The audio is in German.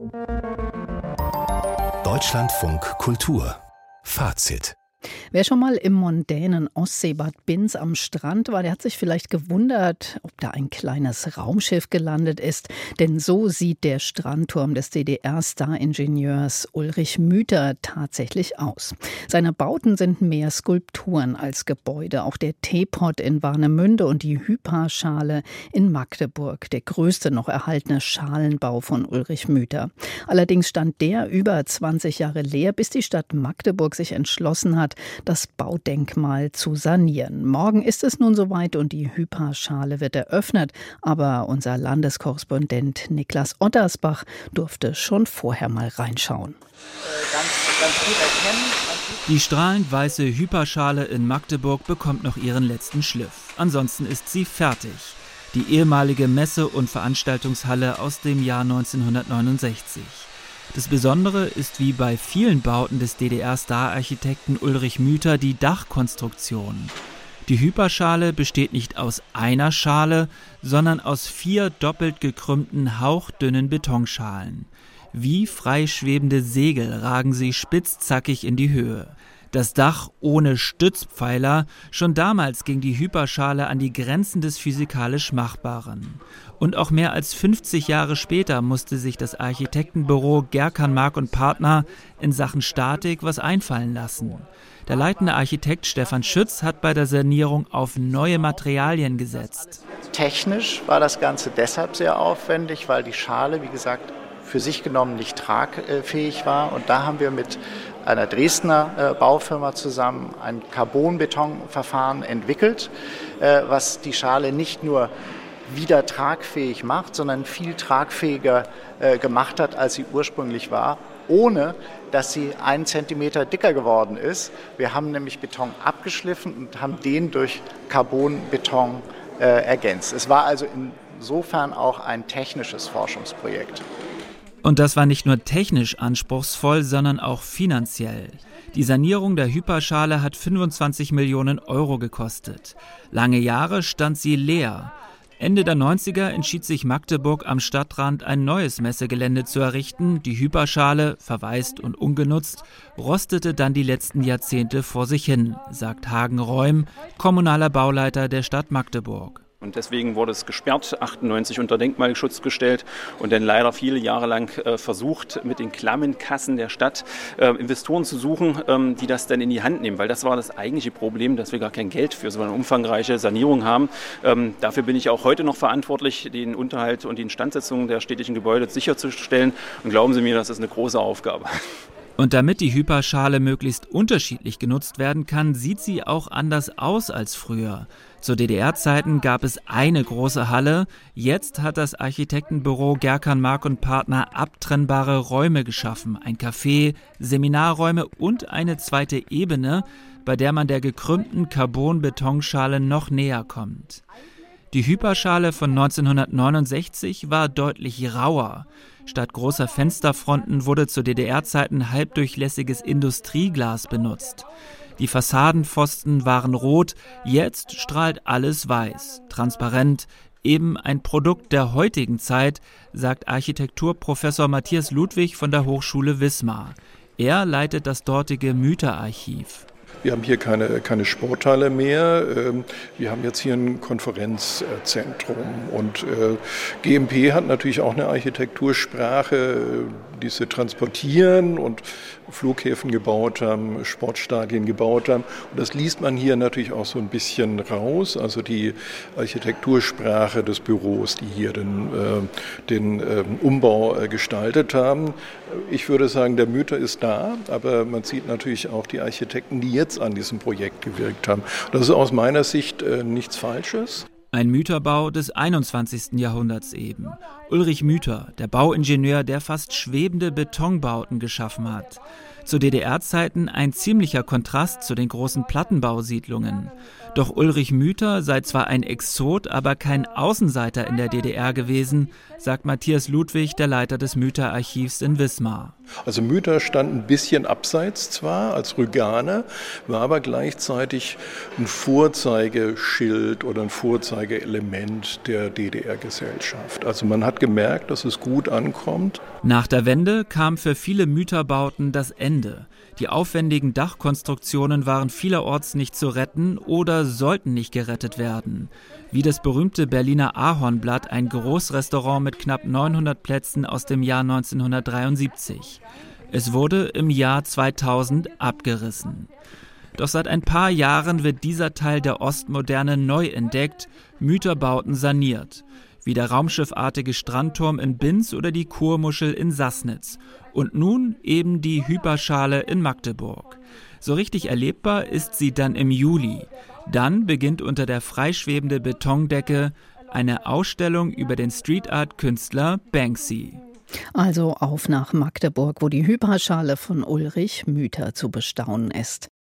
Deutschlandfunk Kultur Fazit. Wer schon mal im mondänen Ostseebad Binz am Strand war, der hat sich vielleicht gewundert, ob da ein kleines Raumschiff gelandet ist. Denn so sieht der Strandturm des DDR-Star-Ingenieurs Ulrich Müther tatsächlich aus. Seine Bauten sind mehr Skulpturen als Gebäude. Auch der Teepot in Warnemünde und die Hypa-Schale in Magdeburg, der größte noch erhaltene Schalenbau von Ulrich Müther. Allerdings stand der über 20 Jahre leer, bis die Stadt Magdeburg sich entschlossen hat, das Baudenkmal zu sanieren. Morgen ist es nun soweit und die Hypa-Schale wird eröffnet. Aber unser Landeskorrespondent Niklas Ottersbach durfte schon vorher mal reinschauen. Ganz gut erkennen. Die strahlend weiße Hypa-Schale in Magdeburg bekommt noch ihren letzten Schliff. Ansonsten ist sie fertig. Die ehemalige Messe- und Veranstaltungshalle aus dem Jahr 1969. Das Besondere ist wie bei vielen Bauten des DDR-Star-Architekten Ulrich Müther die Dachkonstruktion. Die Hypa-Schale besteht nicht aus einer Schale, sondern aus 4 doppelt gekrümmten, hauchdünnen Betonschalen. Wie freischwebende Segel ragen sie spitzzackig in die Höhe. Das Dach ohne Stützpfeiler, schon damals ging die Hypa-Schale an die Grenzen des physikalisch Machbaren. Und auch mehr als 50 Jahre später musste sich das Architektenbüro Gerkan, Mark & Partner in Sachen Statik was einfallen lassen. Der leitende Architekt Stefan Schütz hat bei der Sanierung auf neue Materialien gesetzt. Technisch war das Ganze deshalb sehr aufwendig, weil die Schale, wie gesagt, für sich genommen nicht tragfähig war. Und da haben wir mit einer Dresdner Baufirma zusammen ein Carbonbetonverfahren entwickelt, was die Schale nicht nur wieder tragfähig macht, sondern viel tragfähiger gemacht hat, als sie ursprünglich war, ohne dass sie 1 Zentimeter dicker geworden ist. Wir haben nämlich Beton abgeschliffen und haben den durch Carbonbeton ergänzt. Es war also insofern auch ein technisches Forschungsprojekt. Und das war nicht nur technisch anspruchsvoll, sondern auch finanziell. Die Sanierung der Hypa-Schale hat 25 Millionen Euro gekostet. Lange Jahre stand sie leer. Ende der 90er entschied sich Magdeburg am Stadtrand, ein neues Messegelände zu errichten. Die Hypa-Schale, verwaist und ungenutzt, rostete dann die letzten Jahrzehnte vor sich hin, sagt Hagen Reum, kommunaler Bauleiter der Stadt Magdeburg. Und deswegen wurde es gesperrt, 98 unter Denkmalschutz gestellt und dann leider viele Jahre lang versucht, mit den klammen Kassen der Stadt Investoren zu suchen, die das dann in die Hand nehmen. Weil das war das eigentliche Problem, dass wir gar kein Geld für so eine umfangreiche Sanierung haben. Dafür bin ich auch heute noch verantwortlich, den Unterhalt und die Instandsetzung der städtischen Gebäude sicherzustellen. Und glauben Sie mir, das ist eine große Aufgabe. Und damit die Hypa-Schale möglichst unterschiedlich genutzt werden kann, sieht sie auch anders aus als früher. Zu DDR-Zeiten gab es eine große Halle. Jetzt hat das Architektenbüro Gerkan, Mark & Partner abtrennbare Räume geschaffen. Ein Café, Seminarräume und eine zweite Ebene, bei der man der gekrümmten Carbon-Betonschale noch näher kommt. Die Hypa-Schale von 1969 war deutlich rauer. Statt großer Fensterfronten wurde zu DDR-Zeiten halbdurchlässiges Industrieglas benutzt. Die Fassadenpfosten waren rot, jetzt strahlt alles weiß, transparent, eben ein Produkt der heutigen Zeit, sagt Architekturprofessor Matthias Ludwig von der Hochschule Wismar. Er leitet das dortige Müther-Archiv. Wir haben hier keine Sporthalle mehr. Wir haben jetzt hier ein Konferenzzentrum. Und GMP hat natürlich auch eine Architektursprache, die sie transportieren und Flughäfen gebaut haben, Sportstadien gebaut haben. Und das liest man hier natürlich auch so ein bisschen raus. Also die Architektursprache des Büros, die hier den Umbau gestaltet haben. Ich würde sagen, der Müther ist da, aber man sieht natürlich auch die Architekten, die jetzt an diesem Projekt gewirkt haben. Das ist aus meiner Sicht nichts Falsches. Ein Mütterbau des 21. Jahrhunderts eben. Ulrich Müther, der Bauingenieur, der fast schwebende Betonbauten geschaffen hat. Zu DDR-Zeiten ein ziemlicher Kontrast zu den großen Plattenbausiedlungen. Doch Ulrich Müther sei zwar ein Exot, aber kein Außenseiter in der DDR gewesen, sagt Matthias Ludwig, der Leiter des Müther-Archivs in Wismar. Also Müther stand ein bisschen abseits zwar als Rüganer, war aber gleichzeitig ein Vorzeigeschild oder ein Vorzeigeelement der DDR-Gesellschaft. Also man hat gemerkt, dass es gut ankommt. Nach der Wende kam für viele Müther-Bauten das Ende. Die aufwendigen Dachkonstruktionen waren vielerorts nicht zu retten oder sollten nicht gerettet werden. Wie das berühmte Berliner Ahornblatt, ein Großrestaurant mit knapp 900 Plätzen aus dem Jahr 1973. Es wurde im Jahr 2000 abgerissen. Doch seit ein paar Jahren wird dieser Teil der Ostmoderne neu entdeckt, Müther-Bauten saniert. Wie der raumschiffartige Strandturm in Binz oder die Kurmuschel in Sassnitz. Und nun eben die Hyperschale in Magdeburg. So richtig erlebbar ist sie dann im Juli. Dann beginnt unter der freischwebende Betondecke eine Ausstellung über den Street-Art-Künstler Banksy. Also auf nach Magdeburg, wo die Hyperschale von Ulrich Müther zu bestaunen ist.